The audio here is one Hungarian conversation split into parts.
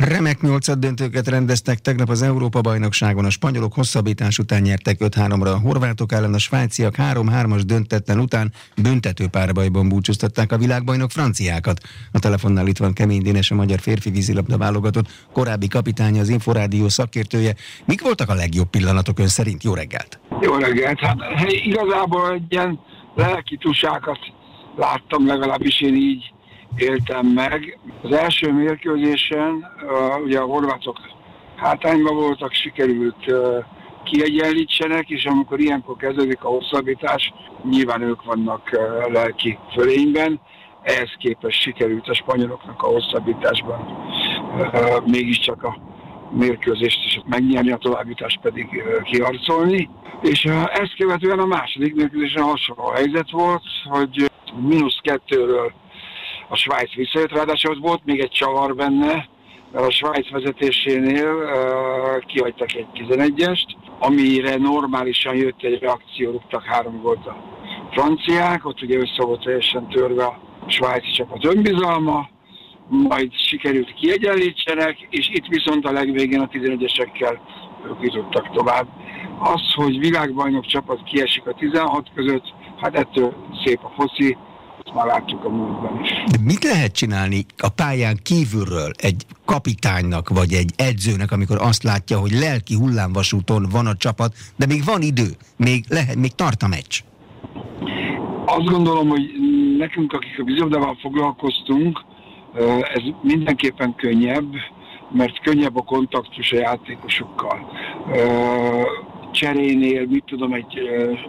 Remek nyolcaddöntőket rendeztek tegnap az Európa-bajnokságon. A spanyolok hosszabbítás után nyertek 5-3-ra, a horvátok ellen a svájciak 3-3-as döntetlen után büntető párbajban búcsúztatták a világbajnok franciákat. A telefonnál itt van Kemény Dénes, a magyar férfi vízilabda válogatott korábbi kapitánya, az Inforádió szakértője. Mik voltak a legjobb pillanatok ön szerint? Jó reggelt! Jó reggelt! Hát igazából egy ilyen lelki tusákat láttam, legalábbis én így éltem meg. Az első mérkőzésen ugye a horvátok hátrányban voltak, sikerült kiegyenlítsenek, és amikor ilyenkor kezdődik a hosszabbítás, nyilván ők vannak lelki fölényben, ehhez képest sikerült a spanyoloknak a hosszabbításban mégiscsak a mérkőzést és megnyerni, a továbbjutást pedig kiharcolni. És ezt követően a második mérkőzésen hasonló helyzet volt, hogy -2-ről a Svájc visszajött, ráadásul volt még egy csavar benne, mert a Svájc vezetésénél kihagytak egy 11-est, amire normálisan jött egy reakció, rúgtak 3 gólt a franciák, ott ugye össze volt teljesen törve a svájci csapat önbizalma, majd sikerült kiegyenlítsenek, és itt viszont a legvégén a 11-esekkel ők jutottak tovább. Az, hogy világbajnok csapat kiesik a 16 között, hát ettől szép a foci, ezt már láttuk a múltban is. De mit lehet csinálni a pályán kívülről egy kapitánynak, vagy egy edzőnek, amikor azt látja, hogy lelki hullámvasúton van a csapat, de még van idő, még tart a meccs? Azt gondolom, hogy nekünk, akik a vízilabdával foglalkoztunk, ez mindenképpen könnyebb, mert könnyebb a kontaktus a játékosokkal. Cserénél, mit tudom, egy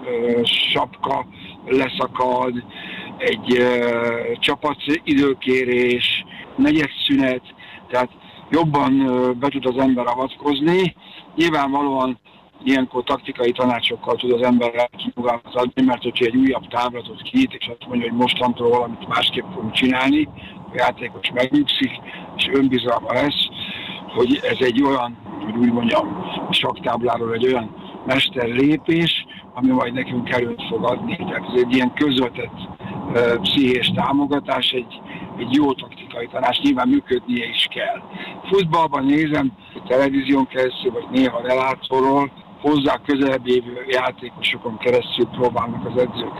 sapka leszakad, egy csapat időkérés, negyedszünet, tehát jobban be tud az ember avatkozni. Nyilvánvalóan ilyenkor taktikai tanácsokkal tud az ember kifogalmazni adni, mert hogyha egy újabb táblatot kinyit, és azt mondja, hogy mostantól valamit másképp fogunk csinálni, a játékos megnyugszik, és önbizalma lesz, hogy ez egy olyan, hogy úgy mondjam, sakktábláról egy olyan mesterlépés, ami majd nekünk előtt fog adni. Tehát ez egy ilyen közvetett pszichés támogatás, egy jó taktikai tanács, nyilván működnie is kell. Futballban nézem, televízión keresztül, vagy néha relátorról, hozzá közelebb lévő játékosokon keresztül próbálnak az edzők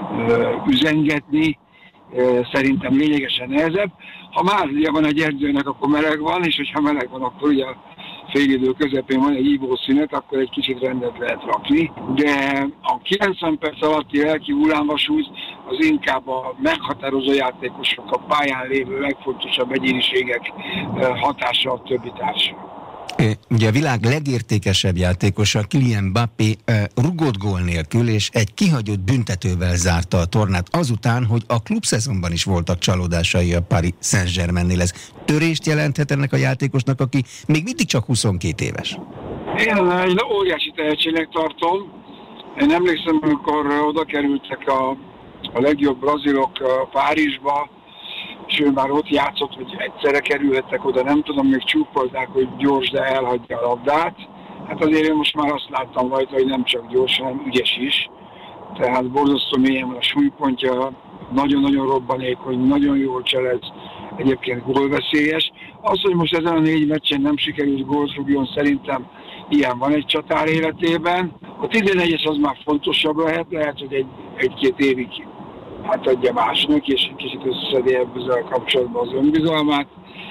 üzengetni, szerintem lényegesen nehezebb. Ha már ugye van egy edzőnek, akkor meleg van, és hogyha meleg van, akkor ugye a félidő közepén van egy ívószünet, akkor egy kicsit rendet lehet rakni. De a 90 perc alatti lelki hullámvasút az inkább a meghatározó játékosok, a pályán lévő legfontosabb egyéniségek hatása a többi társra. Ugye a világ legértékesebb játékosa, Kylian Mbappé rugott gól nélkül és egy kihagyott büntetővel zárta a tornát azután, hogy a klubszezonban is voltak csalódásai a Paris Saint-Germainnél. Ez törést jelenthet ennek a játékosnak, aki még mindig csak 22 éves? Én egy óriási tehetségnek tartom. Én emlékszem, amikor oda kerültek a legjobb brazilok Párizsba, és ő már ott játszott, hogy egyszerre kerülhettek oda, nem tudom, még csúfolták, hogy gyors, de elhagyja a labdát. Hát azért én most már azt láttam rajta, hogy nem csak gyors, hanem ügyes is. Tehát borzasztó mélyen van a súlypontja, nagyon-nagyon robbanékony, nagyon jól cselez, egyébként gólveszélyes. Az, hogy most ezen a 4 meccsen nem sikerült gólt rúgjon, szerintem ilyen van egy csatár életében. A 11-es az már fontosabb lehet, hogy egy-két évig adja másnak, és egy kicsit összeszedi ezzel kapcsolatban az önbizalmát.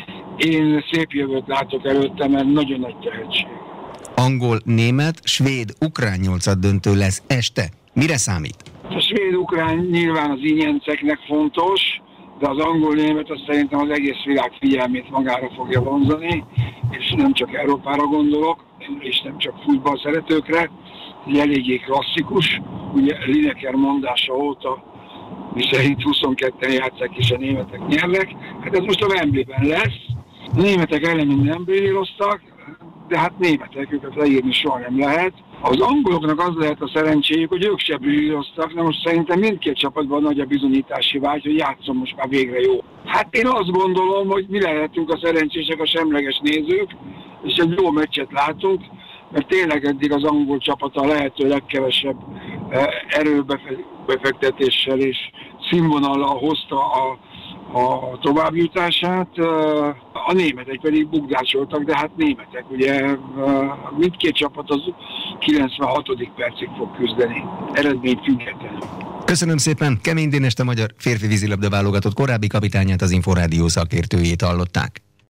Én szép jövőt látok előtte, mert nagyon nagy tehetség. Angol, német, svéd, ukrán nyolcaddöntő lesz este. Mire számít? A svéd-ukrán nyilván az ingyenceknek fontos, de az angol-német az szerintem az egész világ figyelmét magára fogja vonzani, és nem csak Európára gondolok, és nem csak futball szeretőkre, ez eléggé klasszikus. Ugye Lineker mondása óta, miszerint 22-en játsszák és a németek nyernek. Hát ez most a Wembleyben lesz. A németek ellen nem brillíroztak, de hát németek, őket leírni soha nem lehet. Az angoloknak az lehet a szerencséjük, hogy ők se brillíroztak, de most szerintem mindkét csapatban nagy a bizonyítási vágy, hogy játszom most már végre jó. Hát én azt gondolom, hogy mi lehetünk a szerencsések, a semleges nézők, és egy jó meccset látunk, mert tényleg eddig az angol csapata a lehető legkevesebb erőbefektetéssel és színvonallal hozta a továbbjutását, a németek pedig bukdácsoltak, de hát németek, ugye mindkét csapat az 96. percig fog küzdeni, eredmény függetlenül. Köszönöm szépen, Kemény Dénest, a magyar férfi vízilabda válogatott korábbi kapitányát, az Inforádió szakértőjét hallották.